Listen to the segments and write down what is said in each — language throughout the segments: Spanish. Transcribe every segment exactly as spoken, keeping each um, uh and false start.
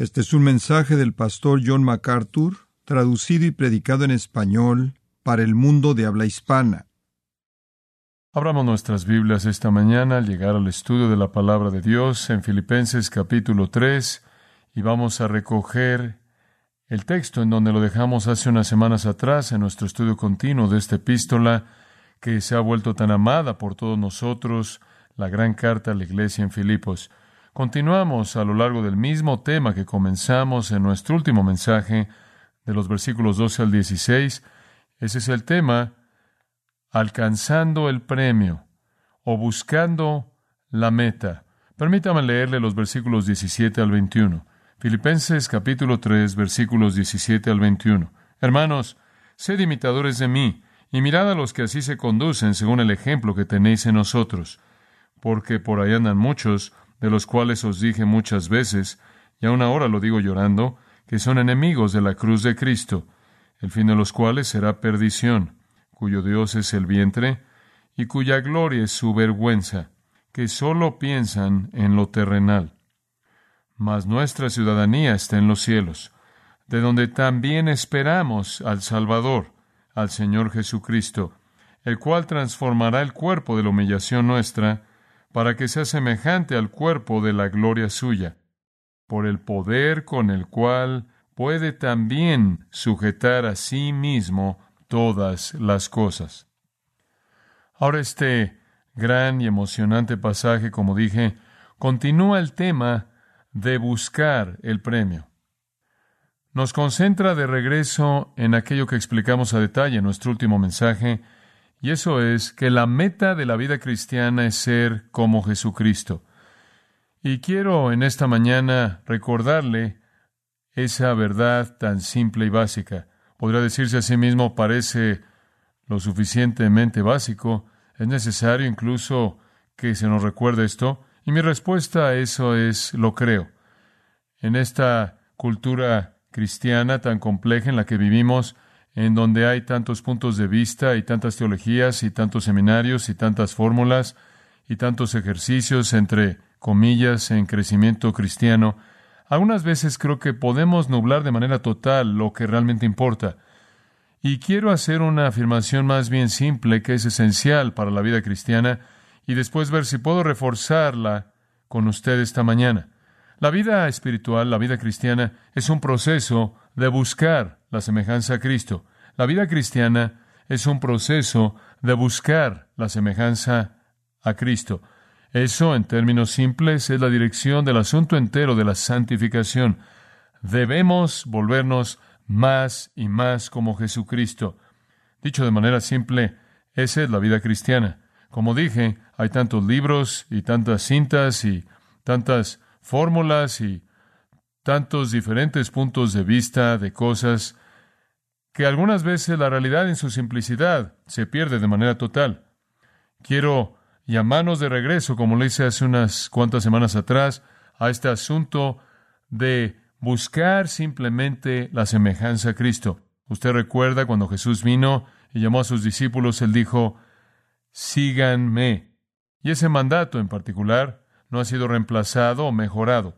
Este es un mensaje del pastor John MacArthur, traducido y predicado en español para el mundo de habla hispana. Abramos nuestras Biblias esta mañana al llegar al estudio de la Palabra de Dios en Filipenses capítulo tres y vamos a recoger el texto en donde lo dejamos hace unas semanas atrás en nuestro estudio continuo de esta epístola que se ha vuelto tan amada por todos nosotros, la gran carta a la iglesia en Filipos. Continuamos a lo largo del mismo tema que comenzamos en nuestro último mensaje de los versículos doce al dieciséis. Ese es el tema: alcanzando el premio o buscando la meta. Permítame leerle los versículos diecisiete al veintiuno. Filipenses capítulo tres, versículos diecisiete al veintiuno. Hermanos, sed imitadores de mí, y mirad a los que así se conducen según el ejemplo que tenéis en nosotros. Porque por ahí andan muchos, de los cuales os dije muchas veces, y aún ahora lo digo llorando, que son enemigos de la cruz de Cristo, el fin de los cuales será perdición, cuyo Dios es el vientre, y cuya gloria es su vergüenza, que sólo piensan en lo terrenal. Mas nuestra ciudadanía está en los cielos, de donde también esperamos al Salvador, al Señor Jesucristo, el cual transformará el cuerpo de la humillación nuestra, para que sea semejante al cuerpo de la gloria suya, por el poder con el cual puede también sujetar a sí mismo todas las cosas. Ahora este gran y emocionante pasaje, como dije, continúa el tema de buscar el premio. Nos concentra de regreso en aquello que explicamos a detalle en nuestro último mensaje, y eso es que la meta de la vida cristiana es ser como Jesucristo. Y quiero en esta mañana recordarle esa verdad tan simple y básica. Podría decirse a sí mismo, parece lo suficientemente básico. Es necesario incluso que se nos recuerde esto. Y mi respuesta a eso es, lo creo. En esta cultura cristiana tan compleja en la que vivimos, en donde hay tantos puntos de vista y tantas teologías y tantos seminarios y tantas fórmulas y tantos ejercicios, entre comillas, en crecimiento cristiano, algunas veces creo que podemos nublar de manera total lo que realmente importa. Y quiero hacer una afirmación más bien simple que es esencial para la vida cristiana y después ver si puedo reforzarla con usted esta mañana. La vida espiritual, la vida cristiana, es un proceso de buscar la semejanza a Cristo. La vida cristiana es un proceso de buscar la semejanza a Cristo. Eso, en términos simples, es la dirección del asunto entero de la santificación. Debemos volvernos más y más como Jesucristo. Dicho de manera simple, esa es la vida cristiana. Como dije, hay tantos libros y tantas cintas y tantas fórmulas y tantos diferentes puntos de vista de cosas que algunas veces la realidad en su simplicidad se pierde de manera total. Quiero llamarnos de regreso, como le hice hace unas cuantas semanas atrás, a este asunto de buscar simplemente la semejanza a Cristo. Usted recuerda cuando Jesús vino y llamó a sus discípulos, Él dijo, síganme. Y ese mandato en particular no ha sido reemplazado o mejorado.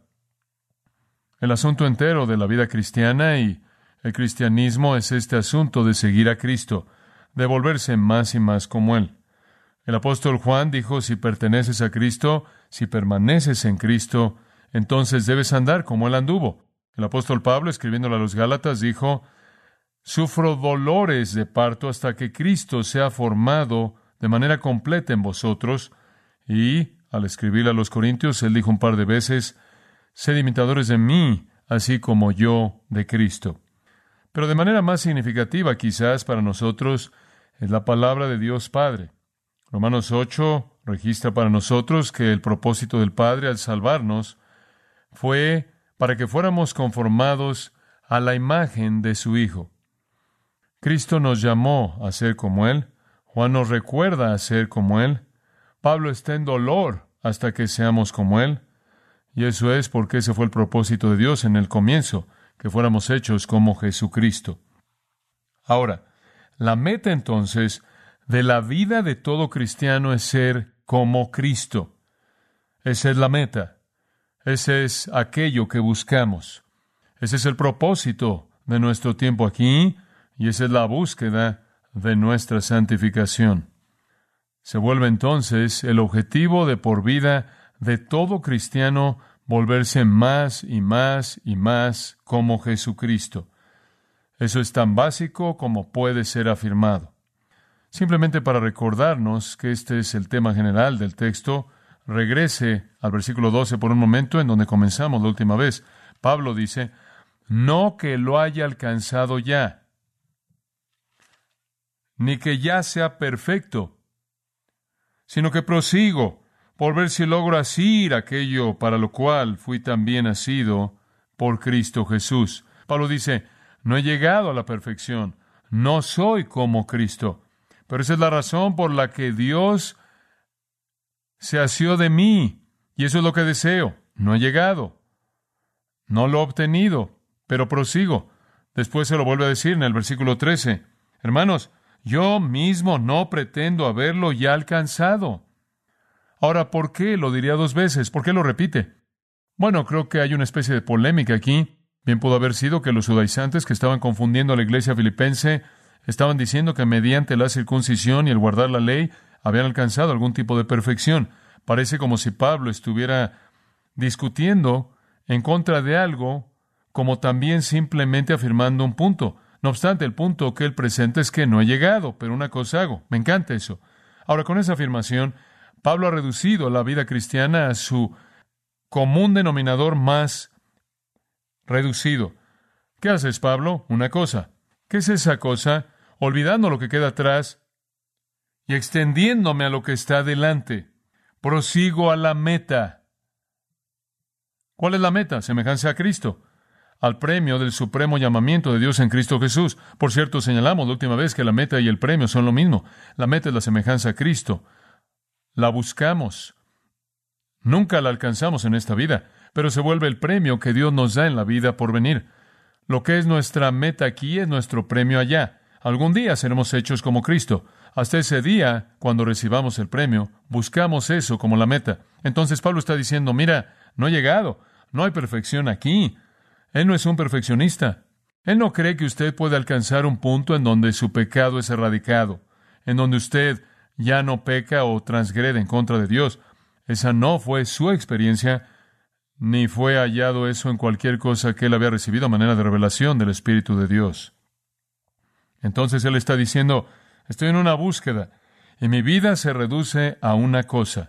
El asunto entero de la vida cristiana y el cristianismo es este asunto de seguir a Cristo, de volverse más y más como Él. El apóstol Juan dijo, si perteneces a Cristo, si permaneces en Cristo, entonces debes andar como Él anduvo. El apóstol Pablo, escribiéndole a los Gálatas, dijo, sufro dolores de parto hasta que Cristo sea formado de manera completa en vosotros. Y al escribirle a los Corintios, él dijo un par de veces, sed imitadores de mí, así como yo de Cristo. Pero de manera más significativa quizás para nosotros es la palabra de Dios Padre. Romanos ocho registra para nosotros que el propósito del Padre al salvarnos fue para que fuéramos conformados a la imagen de su Hijo. Cristo nos llamó a ser como Él. Juan nos recuerda a ser como Él. Pablo está en dolor hasta que seamos como Él. Y eso es porque ese fue el propósito de Dios en el comienzo, que fuéramos hechos como Jesucristo. Ahora, la meta entonces de la vida de todo cristiano es ser como Cristo. Esa es la meta. Ese es aquello que buscamos. Ese es el propósito de nuestro tiempo aquí, y esa es la búsqueda de nuestra santificación. Se vuelve entonces el objetivo de por vida de todo cristiano volverse más y más y más como Jesucristo. Eso es tan básico como puede ser afirmado. Simplemente para recordarnos que este es el tema general del texto, regrese al versículo doce por un momento, en donde comenzamos la última vez. Pablo dice, no que lo haya alcanzado ya, ni que ya sea perfecto, sino que prosigo por ver si logro asir aquello para lo cual fui también asido por Cristo Jesús. Pablo dice, no he llegado a la perfección, no soy como Cristo, pero esa es la razón por la que Dios se asió de mí, y eso es lo que deseo. No he llegado, no lo he obtenido, pero prosigo. Después se lo vuelve a decir en el versículo trece. Hermanos, yo mismo no pretendo haberlo ya alcanzado. Ahora, ¿por qué lo diría dos veces? ¿Por qué lo repite? Bueno, creo que hay una especie de polémica aquí. Bien pudo haber sido que los judaizantes que estaban confundiendo a la iglesia filipense estaban diciendo que mediante la circuncisión y el guardar la ley habían alcanzado algún tipo de perfección. Parece como si Pablo estuviera discutiendo en contra de algo, como también simplemente afirmando un punto. No obstante, el punto que él presenta es que no he llegado, pero una cosa hago. Me encanta eso. Ahora, con esa afirmación, Pablo ha reducido la vida cristiana a su común denominador más reducido. ¿Qué haces, Pablo? Una cosa. ¿Qué es esa cosa? Olvidando lo que queda atrás y extendiéndome a lo que está adelante. Prosigo a la meta. ¿Cuál es la meta? Semejanza a Cristo, al premio del supremo llamamiento de Dios en Cristo Jesús. Por cierto, señalamos la última vez que la meta y el premio son lo mismo. La meta es la semejanza a Cristo. La buscamos. Nunca la alcanzamos en esta vida, pero se vuelve el premio que Dios nos da en la vida por venir. Lo que es nuestra meta aquí es nuestro premio allá. Algún día seremos hechos como Cristo. Hasta ese día, cuando recibamos el premio, buscamos eso como la meta. Entonces Pablo está diciendo, mira, no he llegado, no hay perfección aquí. Él no es un perfeccionista. Él no cree que usted puede alcanzar un punto en donde su pecado es erradicado, en donde usted ya no peca o transgrede en contra de Dios. Esa no fue su experiencia, ni fue hallado eso en cualquier cosa que él había recibido a manera de revelación del Espíritu de Dios. Entonces él está diciendo, estoy en una búsqueda, y mi vida se reduce a una cosa: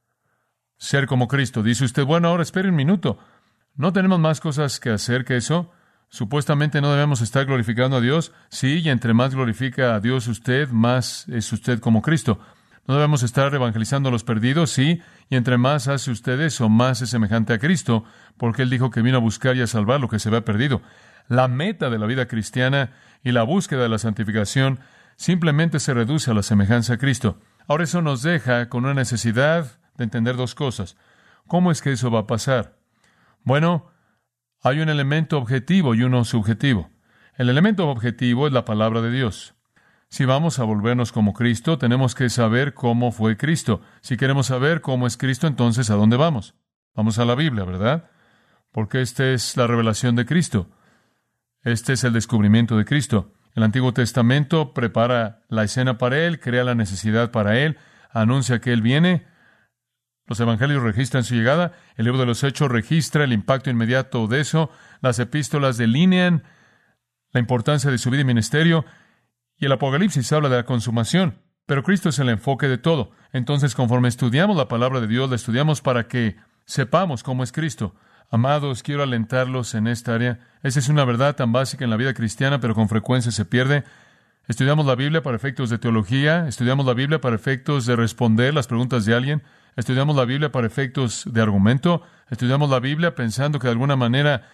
ser como Cristo. Dice usted, bueno, ahora espere un minuto. ¿No tenemos más cosas que hacer que eso? Supuestamente no debemos estar glorificando a Dios. Sí, y entre más glorifica a Dios usted, más es usted como Cristo. ¿No debemos estar evangelizando a los perdidos? Sí, y entre más hace usted eso, más es semejante a Cristo, porque Él dijo que vino a buscar y a salvar lo que se había perdido. La meta de la vida cristiana y la búsqueda de la santificación simplemente se reduce a la semejanza a Cristo. Ahora eso nos deja con una necesidad de entender dos cosas. ¿Cómo es que eso va a pasar? Bueno, hay un elemento objetivo y uno subjetivo. El elemento objetivo es la palabra de Dios. Si vamos a volvernos como Cristo, tenemos que saber cómo fue Cristo. Si queremos saber cómo es Cristo, entonces ¿a dónde vamos? Vamos a la Biblia, ¿verdad? Porque esta es la revelación de Cristo. Este es el descubrimiento de Cristo. El Antiguo Testamento prepara la escena para Él, crea la necesidad para Él, anuncia que Él viene. Los evangelios registran su llegada. El libro de los Hechos registra el impacto inmediato de eso. Las epístolas delinean la importancia de su vida y ministerio. Y el Apocalipsis habla de la consumación. Pero Cristo es el enfoque de todo. Entonces, conforme estudiamos la palabra de Dios, la estudiamos para que sepamos cómo es Cristo. Amados, quiero alentarlos en esta área. Esa es una verdad tan básica en la vida cristiana, pero con frecuencia se pierde. Estudiamos la Biblia para efectos de teología. Estudiamos la Biblia para efectos de responder las preguntas de alguien. Estudiamos la Biblia para efectos de argumento. Estudiamos la Biblia pensando que de alguna manera,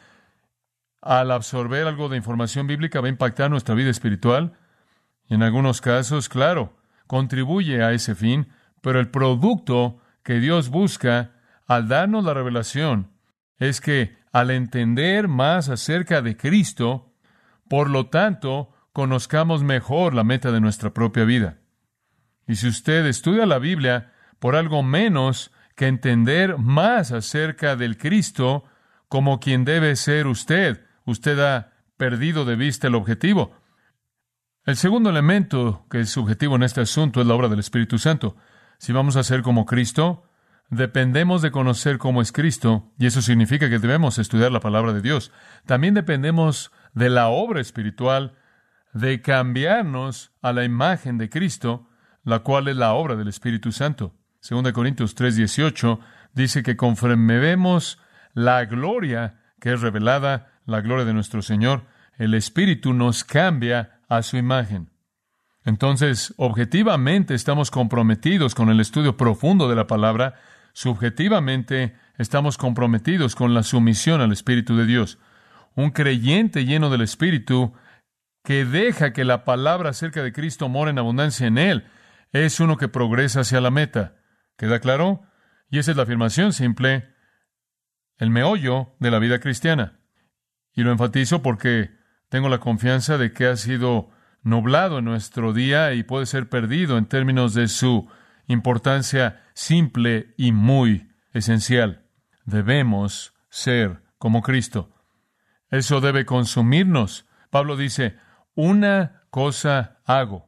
al absorber algo de información bíblica, va a impactar nuestra vida espiritual. Y en algunos casos, claro, contribuye a ese fin, pero el producto que Dios busca al darnos la revelación es que al entender más acerca de Cristo, por lo tanto, conozcamos mejor la meta de nuestra propia vida. Y si usted estudia la Biblia por algo menos que entender más acerca del Cristo como quien debe ser usted, usted ha perdido de vista el objetivo. El segundo elemento que es subjetivo en este asunto es la obra del Espíritu Santo. Si vamos a ser como Cristo, dependemos de conocer cómo es Cristo, y eso significa que debemos estudiar la palabra de Dios. También dependemos de la obra espiritual de cambiarnos a la imagen de Cristo, la cual es la obra del Espíritu Santo. Segunda Corintios tres dieciocho dice que conforme vemos la gloria que es revelada, la gloria de nuestro Señor, el Espíritu nos cambia a su imagen. Entonces, objetivamente estamos comprometidos con el estudio profundo de la palabra. Subjetivamente estamos comprometidos con la sumisión al Espíritu de Dios. Un creyente lleno del Espíritu que deja que la palabra acerca de Cristo more en abundancia en él es uno que progresa hacia la meta. ¿Queda claro? Y esa es la afirmación simple, el meollo de la vida cristiana. Y lo enfatizo porque tengo la confianza de que ha sido nublado en nuestro día y puede ser perdido en términos de su importancia simple y muy esencial. Debemos ser como Cristo. Eso debe consumirnos. Pablo dice, una cosa hago.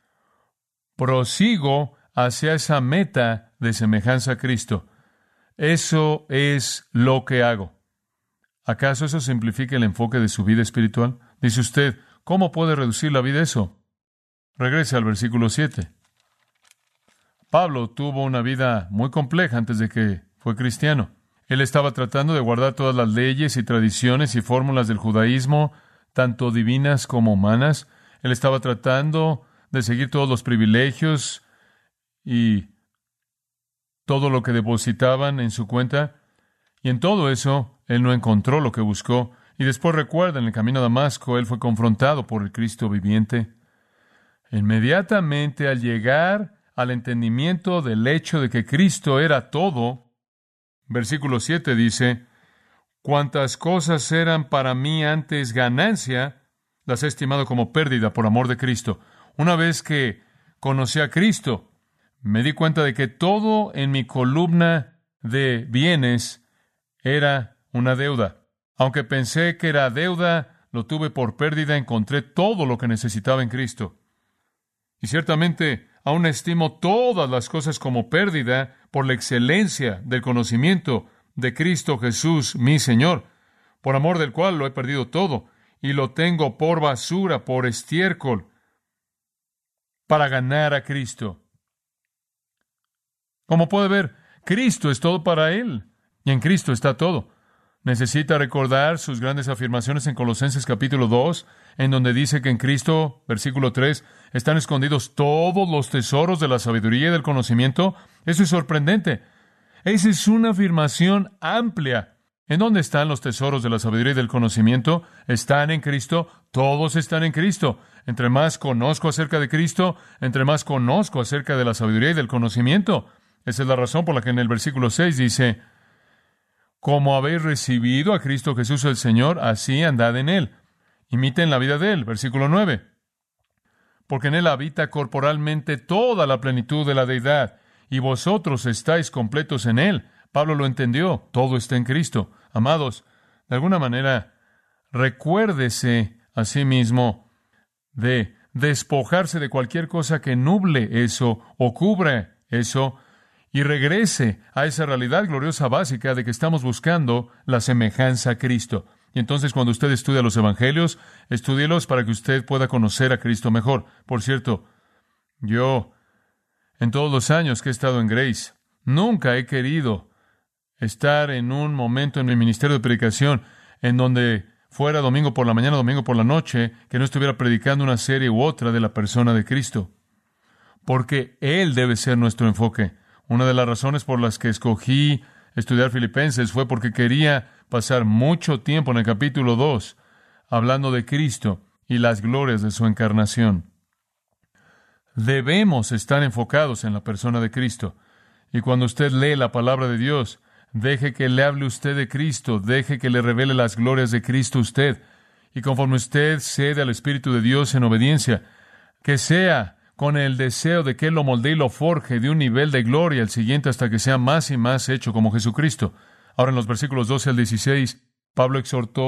Prosigo hacia esa meta de semejanza a Cristo. Eso es lo que hago. ¿Acaso eso simplifica el enfoque de su vida espiritual? Dice usted, ¿cómo puede reducir la vida a eso? Regrese al versículo siete. Pablo tuvo una vida muy compleja antes de que fue cristiano. Él estaba tratando de guardar todas las leyes y tradiciones y fórmulas del judaísmo, tanto divinas como humanas. Él estaba tratando de seguir todos los privilegios y todo lo que depositaban en su cuenta. Y en todo eso, él no encontró lo que buscó. Y después recuerda, en el camino a Damasco, él fue confrontado por el Cristo viviente. Inmediatamente al llegar al entendimiento del hecho de que Cristo era todo, versículo siete dice, cuantas cosas eran para mí antes ganancia, las he estimado como pérdida por amor de Cristo. Una vez que conocí a Cristo, me di cuenta de que todo en mi columna de bienes era una deuda. Aunque pensé que era deuda, lo tuve por pérdida, encontré todo lo que necesitaba en Cristo. Y ciertamente aún estimo todas las cosas como pérdida por la excelencia del conocimiento de Cristo Jesús, mi Señor, por amor del cual lo he perdido todo, y lo tengo por basura, por estiércol, para ganar a Cristo. Como puede ver, Cristo es todo para él, y en Cristo está todo. Necesita recordar sus grandes afirmaciones en Colosenses capítulo dos, en donde dice que en Cristo, versículo tres, están escondidos todos los tesoros de la sabiduría y del conocimiento. Eso es sorprendente. Esa es una afirmación amplia. ¿En dónde están los tesoros de la sabiduría y del conocimiento? Están en Cristo. Todos están en Cristo. Entre más conozco acerca de Cristo, entre más conozco acerca de la sabiduría y del conocimiento. Esa es la razón por la que en el versículo seis dice, como habéis recibido a Cristo Jesús el Señor, así andad en Él. Imiten la vida de Él. Versículo nueve. Porque en Él habita corporalmente toda la plenitud de la deidad, y vosotros estáis completos en Él. Pablo lo entendió. Todo está en Cristo. Amados, de alguna manera, recuérdese a sí mismo de despojarse de cualquier cosa que nuble eso o cubra eso, y regrese a esa realidad gloriosa básica de que estamos buscando la semejanza a Cristo. Y entonces cuando usted estudia los evangelios, estúdielos para que usted pueda conocer a Cristo mejor. Por cierto, yo, en todos los años que he estado en Grace, nunca he querido estar en un momento en mi ministerio de predicación en donde fuera domingo por la mañana, domingo por la noche, que no estuviera predicando una serie u otra de la persona de Cristo. Porque Él debe ser nuestro enfoque. Una de las razones por las que escogí estudiar Filipenses fue porque quería pasar mucho tiempo en el capítulo dos hablando de Cristo y las glorias de su encarnación. Debemos estar enfocados en la persona de Cristo. Y cuando usted lee la palabra de Dios, deje que le hable usted de Cristo, deje que le revele las glorias de Cristo a usted. Y conforme usted cede al Espíritu de Dios en obediencia, que sea con el deseo de que Él lo moldee y lo forje de un nivel de gloria al siguiente hasta que sea más y más hecho como Jesucristo. Ahora en los versículos doce al dieciséis, Pablo exhortó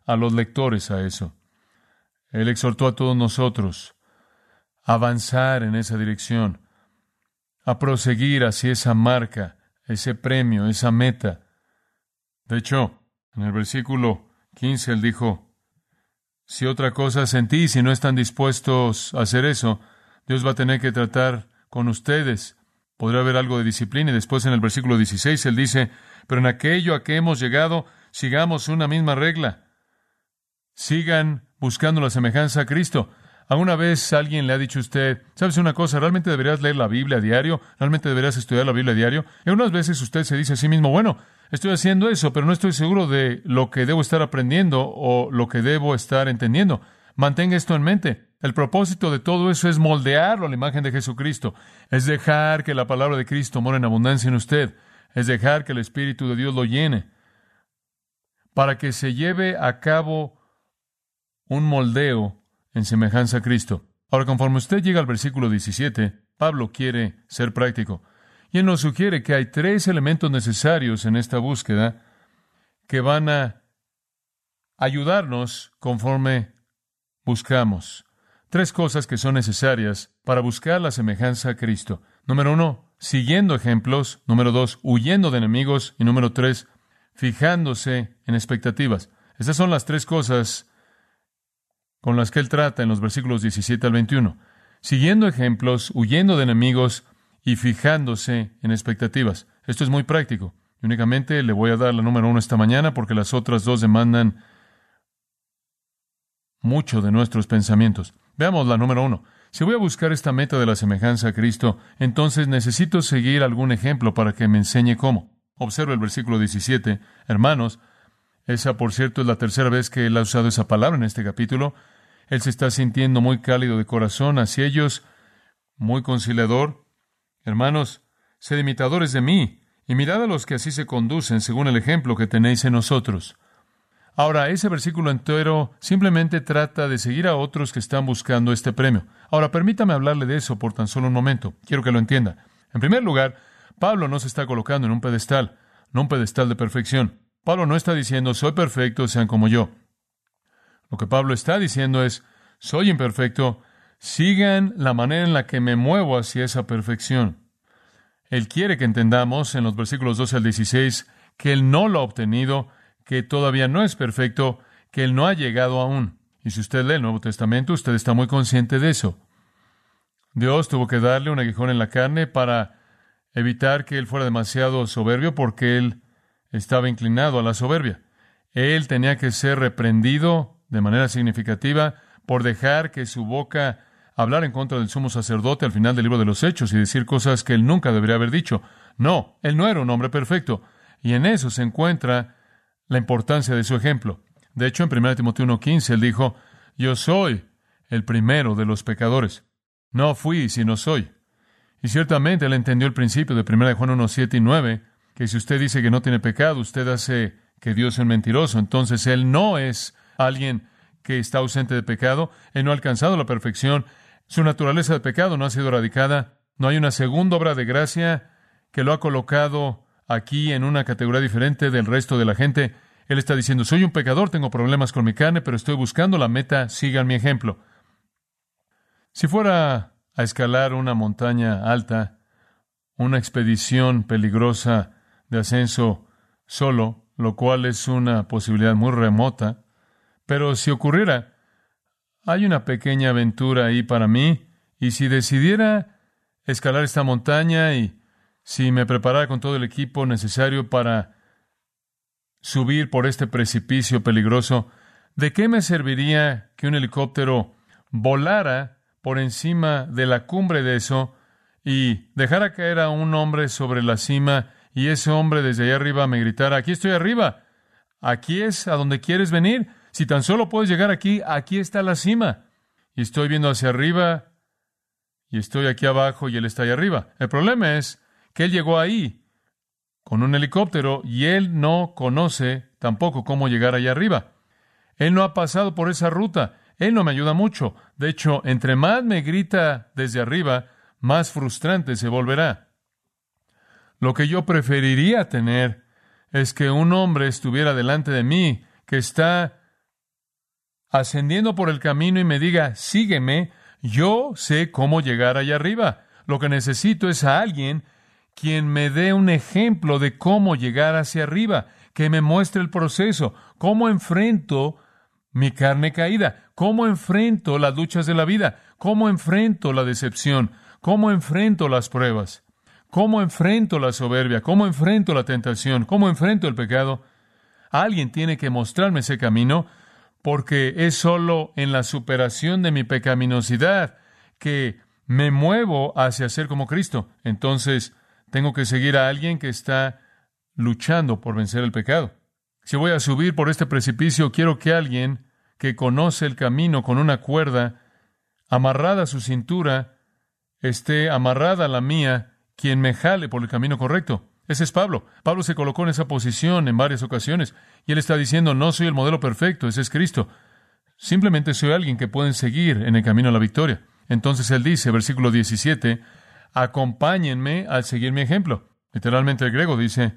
a los lectores a eso. Él exhortó a todos nosotros a avanzar en esa dirección, a proseguir hacia esa marca, ese premio, esa meta. De hecho, en el versículo quince él dijo, si otra cosa sentís, si no están dispuestos a hacer eso, Dios va a tener que tratar con ustedes. Podrá haber algo de disciplina. Y después en el versículo dieciséis él dice, pero en aquello a que hemos llegado, sigamos una misma regla. Sigan buscando la semejanza a Cristo. ¿Alguna vez alguien le ha dicho a usted, sabes una cosa, realmente deberías leer la Biblia a diario? ¿Realmente deberías estudiar la Biblia a diario? Y algunas veces usted se dice a sí mismo, bueno, estoy haciendo eso, pero no estoy seguro de lo que debo estar aprendiendo o lo que debo estar entendiendo. Mantenga esto en mente. El propósito de todo eso es moldearlo a la imagen de Jesucristo. Es dejar que la palabra de Cristo more en abundancia en usted. Es dejar que el Espíritu de Dios lo llene. Para que se lleve a cabo un moldeo en semejanza a Cristo. Ahora, conforme usted llega al versículo diecisiete, Pablo quiere ser práctico. Y él nos sugiere que hay tres elementos necesarios en esta búsqueda que van a ayudarnos conforme buscamos. Tres cosas que son necesarias para buscar la semejanza a Cristo. Número uno, siguiendo ejemplos. Número dos, huyendo de enemigos. Y número tres, fijándose en expectativas. Estas son las tres cosas con las que él trata en los versículos diecisiete al veintiuno. Siguiendo ejemplos, huyendo de enemigos y fijándose en expectativas. Esto es muy práctico. Y únicamente le voy a dar la número uno esta mañana porque las otras dos demandan mucho de nuestros pensamientos. Veamos la número uno. Si voy a buscar esta meta de la semejanza a Cristo, entonces necesito seguir algún ejemplo para que me enseñe cómo. Observe el versículo diecisiete. Hermanos, esa, por cierto, es la tercera vez que él ha usado esa palabra en este capítulo. Él se está sintiendo muy cálido de corazón hacia ellos, muy conciliador. Hermanos, sed imitadores de mí, y mirad a los que así se conducen según el ejemplo que tenéis en nosotros. Ahora, ese versículo entero simplemente trata de seguir a otros que están buscando este premio. Ahora, permítame hablarle de eso por tan solo un momento. Quiero que lo entienda. En primer lugar, Pablo no se está colocando en un pedestal, no un pedestal de perfección. Pablo no está diciendo, soy perfecto, sean como yo. Lo que Pablo está diciendo es, soy imperfecto, sigan la manera en la que me muevo hacia esa perfección. Él quiere que entendamos en los versículos doce al dieciséis que él no lo ha obtenido, que todavía no es perfecto, que él no ha llegado aún. Y si usted lee el Nuevo Testamento, usted está muy consciente de eso. Dios tuvo que darle un aguijón en la carne para evitar que él fuera demasiado soberbio porque él estaba inclinado a la soberbia. Él tenía que ser reprendido de manera significativa por dejar que su boca hablara en contra del sumo sacerdote al final del libro de los Hechos y decir cosas que él nunca debería haber dicho. No, él no era un hombre perfecto. Y en eso se encuentra la importancia de su ejemplo. De hecho, en primera Timoteo uno quince, él dijo, yo soy el primero de los pecadores. No fui, sino soy. Y ciertamente él entendió el principio de primera de Juan uno siete y nueve, que si usted dice que no tiene pecado, usted hace que Dios es un mentiroso. Entonces, él no es alguien que está ausente de pecado. Él no ha alcanzado la perfección. Su naturaleza de pecado no ha sido erradicada. No hay una segunda obra de gracia que lo ha colocado aquí en una categoría diferente del resto de la gente. Él está diciendo, soy un pecador, tengo problemas con mi carne, pero estoy buscando la meta, sigan mi ejemplo. Si fuera a escalar una montaña alta, una expedición peligrosa de ascenso solo, lo cual es una posibilidad muy remota, pero si ocurriera, hay una pequeña aventura ahí para mí, y si decidiera escalar esta montaña y si me preparara con todo el equipo necesario para subir por este precipicio peligroso, ¿de qué me serviría que un helicóptero volara por encima de la cumbre de eso y dejara caer a un hombre sobre la cima y ese hombre desde allá arriba me gritara, aquí estoy arriba, aquí es a donde quieres venir, si tan solo puedes llegar aquí, aquí está la cima, y estoy viendo hacia arriba y estoy aquí abajo y él está allá arriba? El problema es que él llegó ahí con un helicóptero y él no conoce tampoco cómo llegar allá arriba. Él no ha pasado por esa ruta. Él no me ayuda mucho. De hecho, entre más me grita desde arriba, más frustrante se volverá. Lo que yo preferiría tener es que un hombre estuviera delante de mí que está ascendiendo por el camino y me diga, sígueme, yo sé cómo llegar allá arriba. Lo que necesito es a alguien quien me dé un ejemplo de cómo llegar hacia arriba, que me muestre el proceso, cómo enfrento mi carne caída, cómo enfrento las luchas de la vida, cómo enfrento la decepción, cómo enfrento las pruebas, cómo enfrento la soberbia, cómo enfrento la tentación, cómo enfrento el pecado. Alguien tiene que mostrarme ese camino, porque es solo en la superación de mi pecaminosidad que me muevo hacia ser como Cristo. Entonces, tengo que seguir a alguien que está luchando por vencer el pecado. Si voy a subir por este precipicio, quiero que alguien que conoce el camino con una cuerda amarrada a su cintura esté amarrada a la mía, quien me jale por el camino correcto. Ese es Pablo. Pablo se colocó en esa posición en varias ocasiones, y él está diciendo, no soy el modelo perfecto, ese es Cristo. Simplemente soy alguien que pueden seguir en el camino a la victoria. Entonces él dice, versículo diecisiete, acompáñenme al seguir mi ejemplo. Literalmente el griego dice,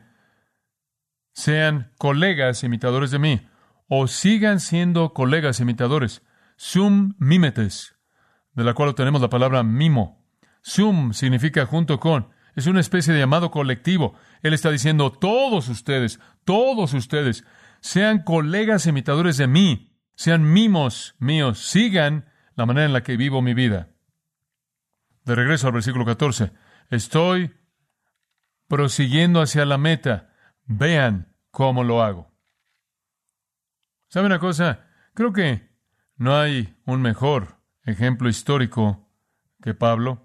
sean colegas imitadores de mí, o sigan siendo colegas imitadores. Sum mimetes, de la cual obtenemos la palabra mimo. Sum significa junto con. Es una especie de llamado colectivo. Él está diciendo, todos ustedes, todos ustedes, sean colegas imitadores de mí, sean mimos míos, sigan la manera en la que vivo mi vida. De regreso al versículo catorce. Estoy prosiguiendo hacia la meta. Vean cómo lo hago. ¿Sabe una cosa? Creo que no hay un mejor ejemplo histórico que Pablo.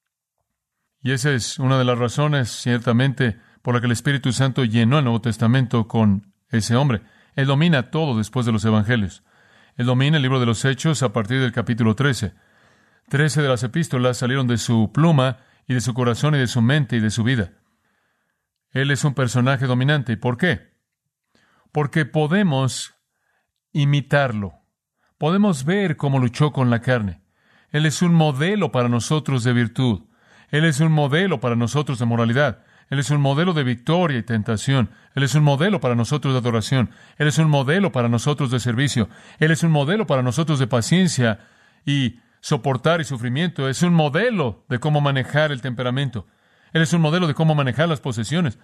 Y esa es una de las razones, ciertamente, por la que el Espíritu Santo llenó el Nuevo Testamento con ese hombre. Él domina todo después de los Evangelios. Él domina el libro de los Hechos a partir del capítulo trece. Trece de las epístolas salieron de su pluma y de su corazón y de su mente y de su vida. Él es un personaje dominante. ¿Y por qué? Porque podemos imitarlo. Podemos ver cómo luchó con la carne. Él es un modelo para nosotros de virtud. Él es un modelo para nosotros de moralidad. Él es un modelo de victoria y tentación. Él es un modelo para nosotros de adoración. Él es un modelo para nosotros de servicio. Él es un modelo para nosotros de paciencia y soportar y sufrimiento. Es un modelo de cómo manejar el temperamento. Él es un modelo de cómo manejar las posesiones.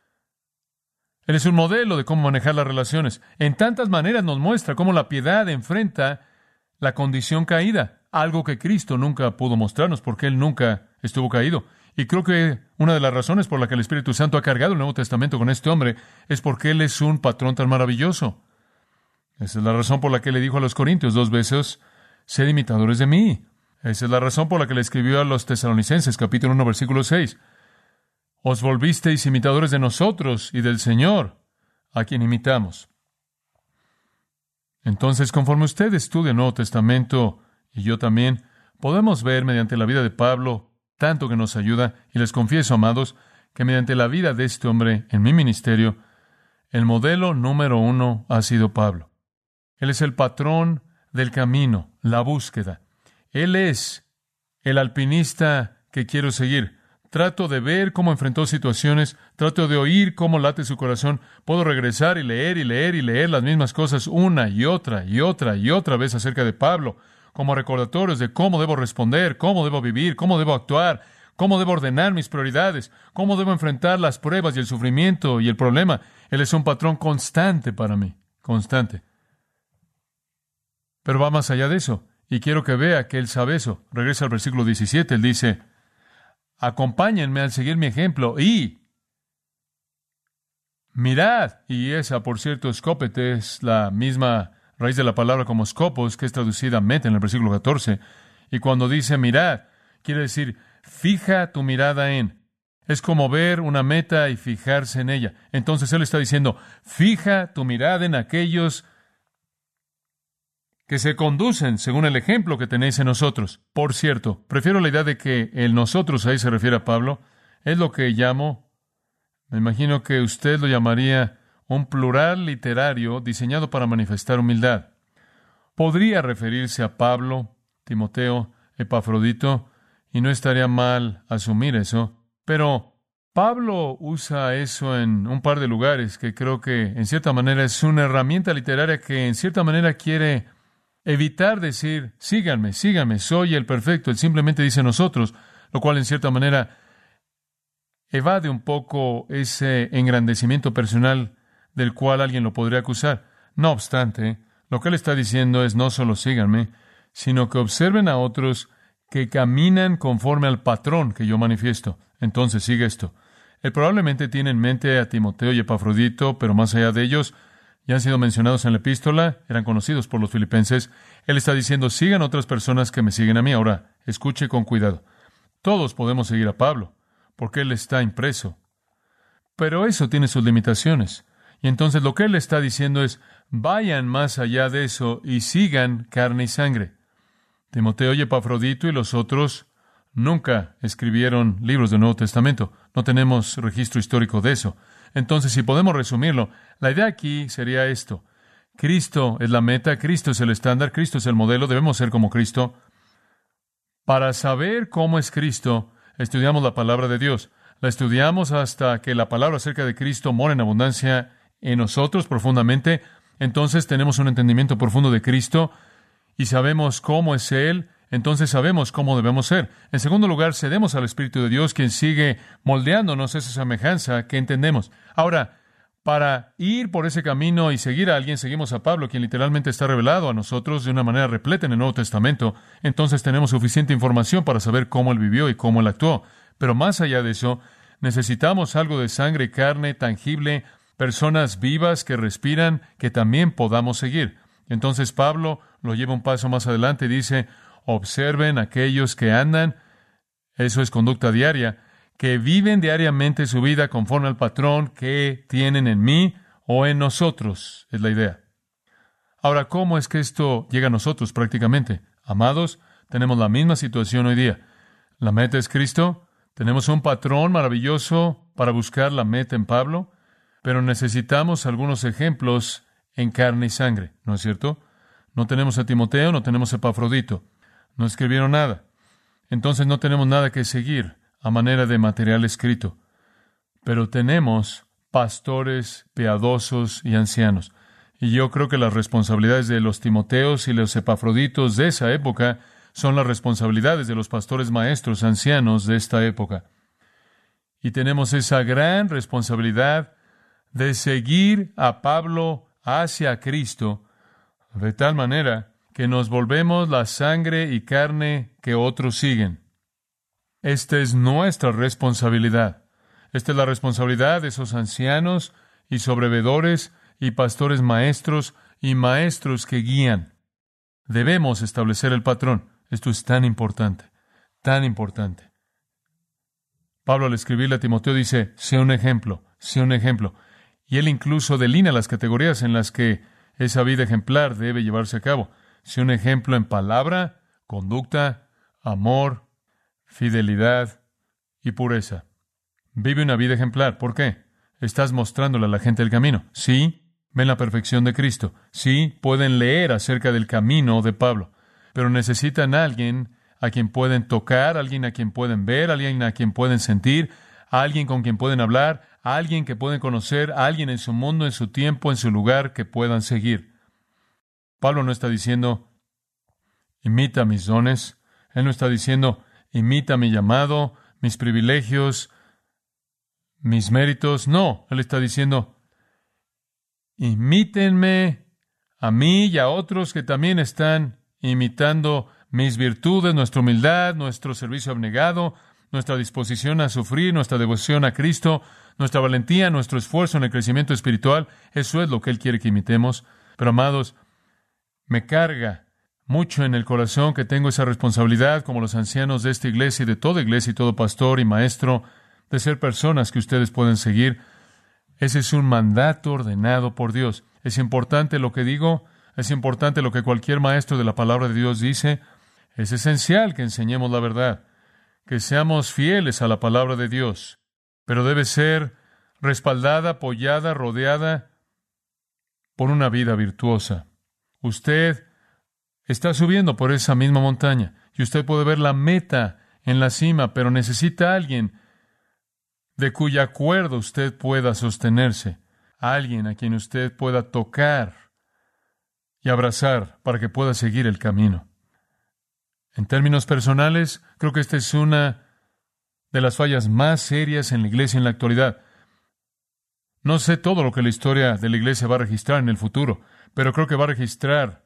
Él es un modelo de cómo manejar las relaciones. En tantas maneras nos muestra cómo la piedad enfrenta la condición caída, algo que Cristo nunca pudo mostrarnos porque Él nunca estuvo caído. Y creo que una de las razones por la que el Espíritu Santo ha cargado el Nuevo Testamento con este hombre es porque Él es un patrón tan maravilloso. Esa es la razón por la que le dijo a los Corintios dos veces, sed imitadores de mí. Esa es la razón por la que le escribió a los Tesalonicenses, capítulo uno, versículo seis. Os volvisteis imitadores de nosotros y del Señor, a quien imitamos. Entonces, conforme usted estudia el Nuevo Testamento, y yo también, podemos ver mediante la vida de Pablo, tanto que nos ayuda, y les confieso, amados, que mediante la vida de este hombre en mi ministerio, el modelo número uno ha sido Pablo. Él es el patrón del camino, la búsqueda. Él es el alpinista que quiero seguir. Trato de ver cómo enfrentó situaciones, trato de oír cómo late su corazón. Puedo regresar y leer y leer y leer las mismas cosas una y otra y otra y otra vez acerca de Pablo, como recordatorios de cómo debo responder, cómo debo vivir, cómo debo actuar, cómo debo ordenar mis prioridades, cómo debo enfrentar las pruebas y el sufrimiento y el problema. Él es un patrón constante para mí, constante. Pero va más allá de eso, y quiero que vea que Él sabe eso. Regresa al versículo diecisiete, Él dice, acompáñenme al seguir mi ejemplo y mirad. Y esa, por cierto, escópete, es la misma raíz de la palabra como scopos, que es traducida meta en el versículo catorce. Y cuando dice mirad, quiere decir fija tu mirada en. Es como ver una meta y fijarse en ella. Entonces Él está diciendo, fija tu mirada en aquellos que se conducen según el ejemplo que tenéis en nosotros. Por cierto, prefiero la idea de que el nosotros ahí se refiere a Pablo. Es lo que llamo, me imagino que usted lo llamaría un plural literario diseñado para manifestar humildad. Podría referirse a Pablo, Timoteo, Epafrodito, y no estaría mal asumir eso, pero Pablo usa eso en un par de lugares que creo que en cierta manera es una herramienta literaria que en cierta manera quiere evitar decir, síganme, síganme, soy el perfecto. Él simplemente dice nosotros, lo cual en cierta manera evade un poco ese engrandecimiento personal del cual alguien lo podría acusar. No obstante, lo que él está diciendo es no solo síganme, sino que observen a otros que caminan conforme al patrón que yo manifiesto. Entonces sigue esto. Él probablemente tiene en mente a Timoteo y Epafrodito, pero más allá de ellos, ya han sido mencionados en la epístola, eran conocidos por los filipenses. Él está diciendo, sigan otras personas que me siguen a mí. Ahora, escuche con cuidado. Todos podemos seguir a Pablo, porque él está impreso. Pero eso tiene sus limitaciones. Y entonces lo que él está diciendo es, vayan más allá de eso y sigan carne y sangre. Timoteo y Epafrodito y los otros nunca escribieron libros del Nuevo Testamento. No tenemos registro histórico de eso. Entonces, si podemos resumirlo, la idea aquí sería esto. Cristo es la meta, Cristo es el estándar, Cristo es el modelo, debemos ser como Cristo. Para saber cómo es Cristo, estudiamos la palabra de Dios. La estudiamos hasta que la palabra acerca de Cristo mora en abundancia en nosotros profundamente. Entonces tenemos un entendimiento profundo de Cristo y sabemos cómo es Él. Entonces sabemos cómo debemos ser. En segundo lugar, cedemos al Espíritu de Dios, quien sigue moldeándonos esa semejanza que entendemos. Ahora, para ir por ese camino y seguir a alguien, seguimos a Pablo, quien literalmente está revelado a nosotros de una manera repleta en el Nuevo Testamento. Entonces tenemos suficiente información para saber cómo Él vivió y cómo Él actuó. Pero más allá de eso, necesitamos algo de sangre y carne tangible, personas vivas que respiran, que también podamos seguir. Entonces Pablo lo lleva un paso más adelante y dice, observen a aquellos que andan, eso es conducta diaria, que viven diariamente su vida conforme al patrón que tienen en mí o en nosotros, es la idea. Ahora, ¿cómo es que esto llega a nosotros prácticamente? Amados, tenemos la misma situación hoy día. La meta es Cristo, tenemos un patrón maravilloso para buscar la meta en Pablo, pero necesitamos algunos ejemplos en carne y sangre, ¿no es cierto? No tenemos a Timoteo, no tenemos a Epafrodito. No escribieron nada. Entonces no tenemos nada que seguir a manera de material escrito. Pero tenemos pastores piadosos y ancianos. Y yo creo que las responsabilidades de los Timoteos y los Epafroditos de esa época son las responsabilidades de los pastores maestros ancianos de esta época. Y tenemos esa gran responsabilidad de seguir a Pablo hacia Cristo de tal manera que nos volvemos la sangre y carne que otros siguen. Esta es nuestra responsabilidad. Esta es la responsabilidad de esos ancianos y sobrevedores y pastores maestros y maestros que guían. Debemos establecer el patrón. Esto es tan importante, tan importante. Pablo al escribirle a Timoteo dice, sé un ejemplo, sé un ejemplo. Y él incluso delinea las categorías en las que esa vida ejemplar debe llevarse a cabo. Sé un ejemplo en palabra, conducta, amor, fidelidad y pureza. Vive una vida ejemplar. ¿Por qué? Estás mostrándole a la gente el camino. Sí, ven la perfección de Cristo. Sí, pueden leer acerca del camino de Pablo. Pero necesitan a alguien a quien pueden tocar, a alguien a quien pueden ver, a alguien a quien pueden sentir, a alguien con quien pueden hablar, a alguien que pueden conocer, a alguien en su mundo, en su tiempo, en su lugar que puedan seguir. Pablo no está diciendo, imita mis dones. Él no está diciendo, imita mi llamado, mis privilegios, mis méritos. No, él está diciendo, imítenme a mí y a otros que también están imitando mis virtudes, nuestra humildad, nuestro servicio abnegado, nuestra disposición a sufrir, nuestra devoción a Cristo, nuestra valentía, nuestro esfuerzo en el crecimiento espiritual. Eso es lo que Él quiere que imitemos. Pero, amados, me carga mucho en el corazón que tengo esa responsabilidad, como los ancianos de esta iglesia y de toda iglesia y todo pastor y maestro, de ser personas que ustedes pueden seguir. Ese es un mandato ordenado por Dios. Es importante lo que digo, es importante lo que cualquier maestro de la palabra de Dios dice. Es esencial que enseñemos la verdad, que seamos fieles a la palabra de Dios, pero debe ser respaldada, apoyada, rodeada por una vida virtuosa. Usted está subiendo por esa misma montaña y usted puede ver la meta en la cima, pero necesita a alguien de cuya cuerda usted pueda sostenerse, alguien a quien usted pueda tocar y abrazar para que pueda seguir el camino. En términos personales, creo que esta es una de las fallas más serias en la iglesia en la actualidad. No sé todo lo que la historia de la iglesia va a registrar en el futuro, pero creo que va a registrar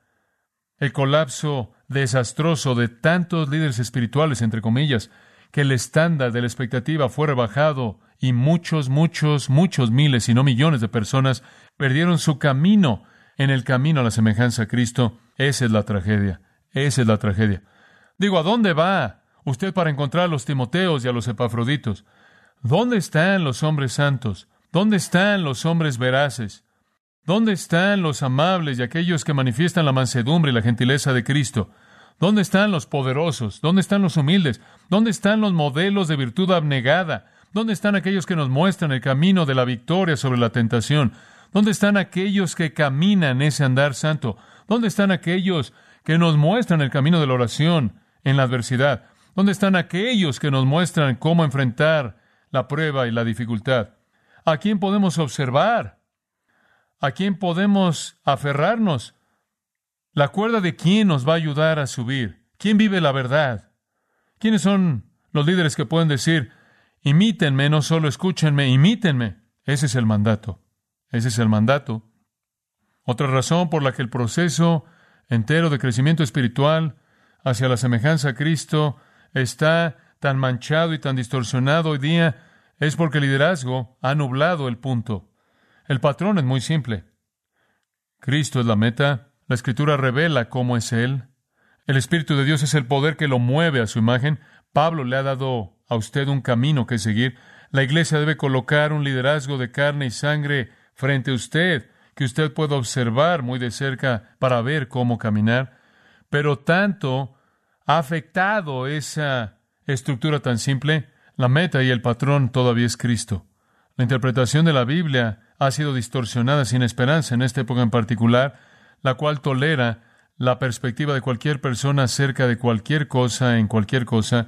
el colapso desastroso de tantos líderes espirituales, entre comillas, que el estándar de la expectativa fue rebajado y muchos, muchos, muchos miles, si no millones de personas perdieron su camino en el camino a la semejanza a Cristo. Esa es la tragedia. Esa es la tragedia. Digo, ¿a dónde va usted para encontrar a los Timoteos y a los Epafroditos? ¿Dónde están los hombres santos? ¿Dónde están los hombres veraces? ¿Dónde están los amables y aquellos que manifiestan la mansedumbre y la gentileza de Cristo? ¿Dónde están los poderosos? ¿Dónde están los humildes? ¿Dónde están los modelos de virtud abnegada? ¿Dónde están aquellos que nos muestran el camino de la victoria sobre la tentación? ¿Dónde están aquellos que caminan ese andar santo? ¿Dónde están aquellos que nos muestran el camino de la oración en la adversidad? ¿Dónde están aquellos que nos muestran cómo enfrentar la prueba y la dificultad? ¿A quién podemos observar? ¿A quién podemos aferrarnos? ¿La cuerda de quién nos va a ayudar a subir? ¿Quién vive la verdad? ¿Quiénes son los líderes que pueden decir, imítenme, no solo escúchenme, imítenme? Ese es el mandato. Ese es el mandato. Otra razón por la que el proceso entero de crecimiento espiritual hacia la semejanza a Cristo está tan manchado y tan distorsionado hoy día es porque el liderazgo ha nublado el punto. El patrón es muy simple. Cristo es la meta. La Escritura revela cómo es Él. El Espíritu de Dios es el poder que lo mueve a su imagen. Pablo le ha dado a usted un camino que seguir. La iglesia debe colocar un liderazgo de carne y sangre frente a usted, que usted pueda observar muy de cerca para ver cómo caminar. Pero tanto ha afectado esa estructura tan simple, la meta y el patrón todavía es Cristo. La interpretación de la Biblia ha sido distorsionada sin esperanza en esta época en particular, la cual tolera la perspectiva de cualquier persona acerca de cualquier cosa en cualquier cosa,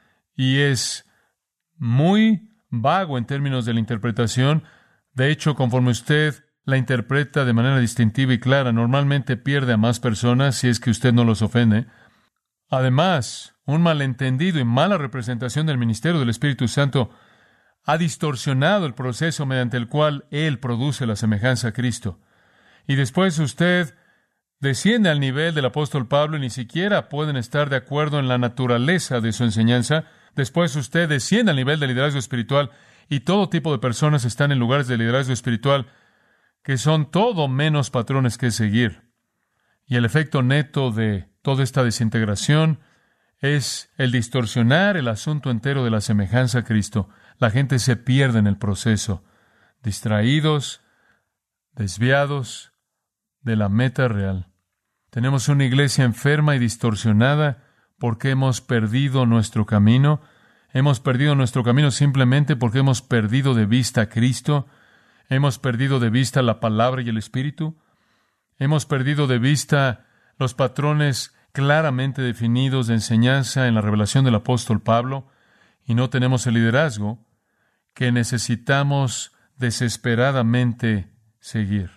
y es muy vago en términos de la interpretación. De hecho, conforme usted la interpreta de manera distintiva y clara, normalmente pierde a más personas si es que usted no los ofende. Además, un malentendido y mala representación del ministerio del Espíritu Santo ha distorsionado el proceso mediante el cual Él produce la semejanza a Cristo. Y después usted desciende al nivel del apóstol Pablo y ni siquiera pueden estar de acuerdo en la naturaleza de su enseñanza. Después usted desciende al nivel del liderazgo espiritual y todo tipo de personas están en lugares de liderazgo espiritual que son todo menos patrones que seguir. Y el efecto neto de toda esta desintegración es el distorsionar el asunto entero de la semejanza a Cristo. La gente se pierde en el proceso, distraídos, desviados de la meta real. Tenemos una iglesia enferma y distorsionada porque hemos perdido nuestro camino. Hemos perdido nuestro camino simplemente porque hemos perdido de vista a Cristo. Hemos perdido de vista la palabra y el Espíritu. Hemos perdido de vista los patrones claramente definidos de enseñanza en la revelación del apóstol Pablo y no tenemos el liderazgo que necesitamos desesperadamente seguir.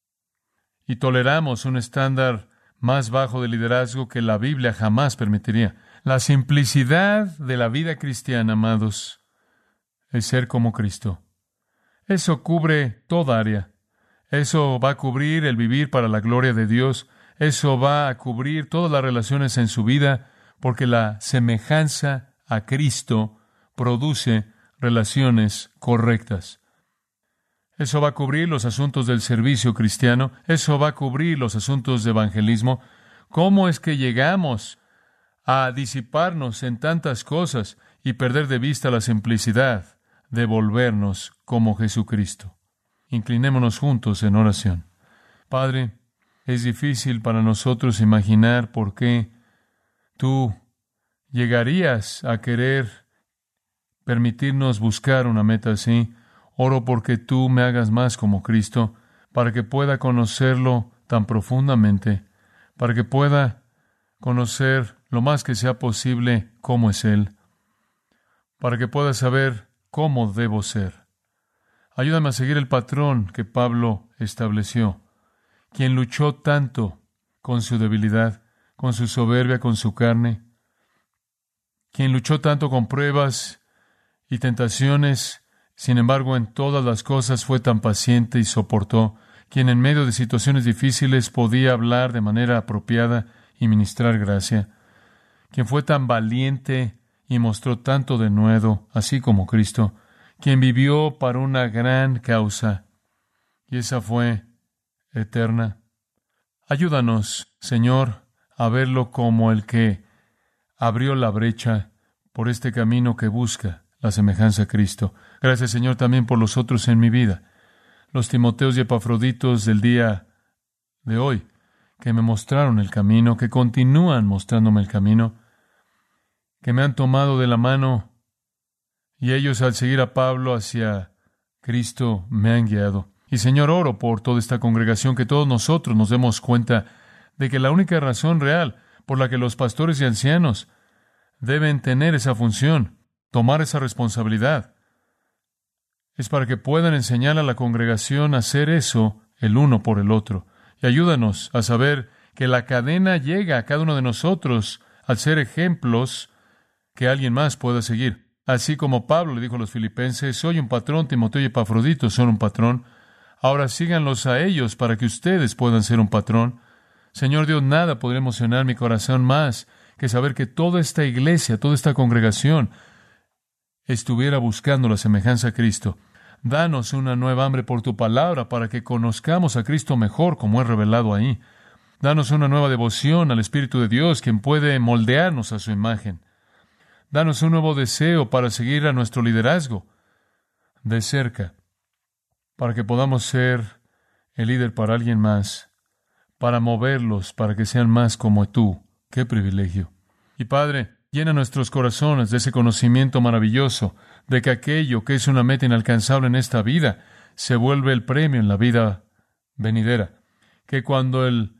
Y toleramos un estándar más bajo de liderazgo que la Biblia jamás permitiría. La simplicidad de la vida cristiana, amados, es ser como Cristo. Eso cubre toda área. Eso va a cubrir el vivir para la gloria de Dios. Eso va a cubrir todas las relaciones en su vida, porque la semejanza a Cristo produce relaciones correctas. Eso va a cubrir los asuntos del servicio cristiano. Eso va a cubrir los asuntos de evangelismo. ¿Cómo es que llegamos a disiparnos en tantas cosas y perder de vista la simplicidad de volvernos como Jesucristo? Inclinémonos juntos en oración. Padre, es difícil para nosotros imaginar por qué tú llegarías a querer permitirnos buscar una meta así. Oro porque tú me hagas más como Cristo, para que pueda conocerlo tan profundamente, para que pueda conocer lo más que sea posible cómo es Él, para que pueda saber cómo debo ser. Ayúdame a seguir el patrón que Pablo estableció, quien luchó tanto con su debilidad, con su soberbia, con su carne, quien luchó tanto con pruebas y tentaciones, sin embargo en todas las cosas fue tan paciente y soportó, quien en medio de situaciones difíciles podía hablar de manera apropiada y ministrar gracia, quien fue tan valiente y mostró tanto denuedo, así como Cristo, quien vivió para una gran causa, y esa fue eterna. Ayúdanos, Señor, a verlo como el que abrió la brecha por este camino que busca la semejanza a Cristo. Gracias, Señor, también por los otros en mi vida, los Timoteos y Epafroditos del día de hoy, que me mostraron el camino, que continúan mostrándome el camino, que me han tomado de la mano, y ellos al seguir a Pablo hacia Cristo me han guiado. Y Señor, oro por toda esta congregación, que todos nosotros nos demos cuenta de que la única razón real por la que los pastores y ancianos deben tener esa función, tomar esa responsabilidad, es para que puedan enseñar a la congregación a hacer eso el uno por el otro. Y ayúdanos a saber que la cadena llega a cada uno de nosotros al ser ejemplos que alguien más pueda seguir. Así como Pablo le dijo a los filipenses, soy un patrón, Timoteo y Epafrodito son un patrón. Ahora síganlos a ellos para que ustedes puedan ser un patrón. Señor Dios, nada podría emocionar mi corazón más que saber que toda esta iglesia, toda esta congregación estuviera buscando la semejanza a Cristo. Danos una nueva hambre por tu palabra para que conozcamos a Cristo mejor como es revelado ahí. Danos una nueva devoción al Espíritu de Dios, quien puede moldearnos a su imagen. Danos un nuevo deseo para seguir a nuestro liderazgo de cerca, para que podamos ser el líder para alguien más, para moverlos, para que sean más como tú. ¡Qué privilegio! Y Padre, llena nuestros corazones de ese conocimiento maravilloso, de que aquello que es una meta inalcanzable en esta vida, se vuelve el premio en la vida venidera. Que cuando el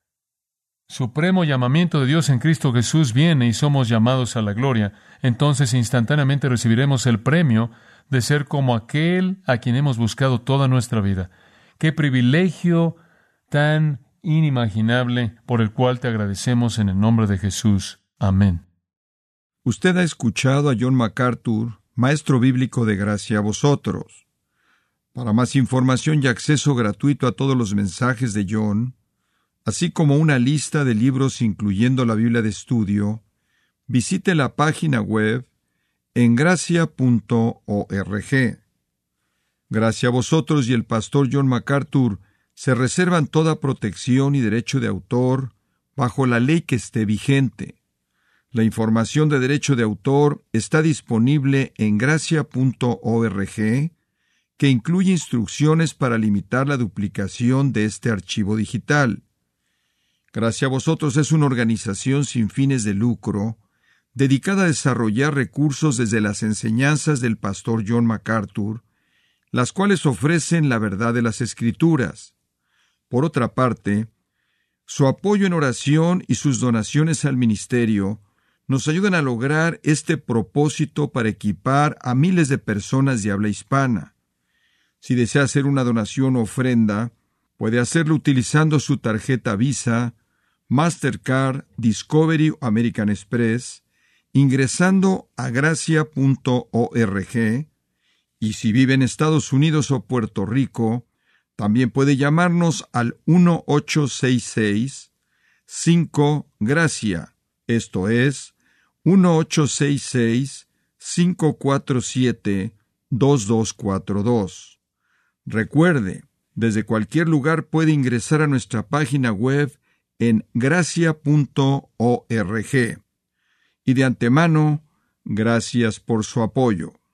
supremo llamamiento de Dios en Cristo Jesús viene y somos llamados a la gloria, entonces instantáneamente recibiremos el premio de ser como aquel a quien hemos buscado toda nuestra vida. ¡Qué privilegio tan inimaginable por el cual te agradecemos en el nombre de Jesús! Amén. Usted ha escuchado a John MacArthur, maestro bíblico de gracia a vosotros. Para más información y acceso gratuito a todos los mensajes de John, así como una lista de libros incluyendo la Biblia de estudio, visite la página web en gracia punto org. Gracia a vosotros y el pastor John MacArthur se reservan toda protección y derecho de autor bajo la ley que esté vigente. La información de derecho de autor está disponible en gracia punto org, que incluye instrucciones para limitar la duplicación de este archivo digital. Gracia a vosotros es una organización sin fines de lucro, dedicada a desarrollar recursos desde las enseñanzas del pastor John MacArthur, las cuales ofrecen la verdad de las Escrituras. Por otra parte, su apoyo en oración y sus donaciones al ministerio nos ayudan a lograr este propósito para equipar a miles de personas de habla hispana. Si desea hacer una donación o ofrenda, puede hacerlo utilizando su tarjeta Visa, Mastercard, Discovery o American Express, ingresando a gracia punto org, y si vive en Estados Unidos o Puerto Rico, también puede llamarnos al uno ocho seis seis cinco gracia, esto es, uno ocho seis seis cinco cuatro siete dos dos cuatro dos. Recuerde, desde cualquier lugar puede ingresar a nuestra página web en gracia punto org. Y de antemano, gracias por su apoyo.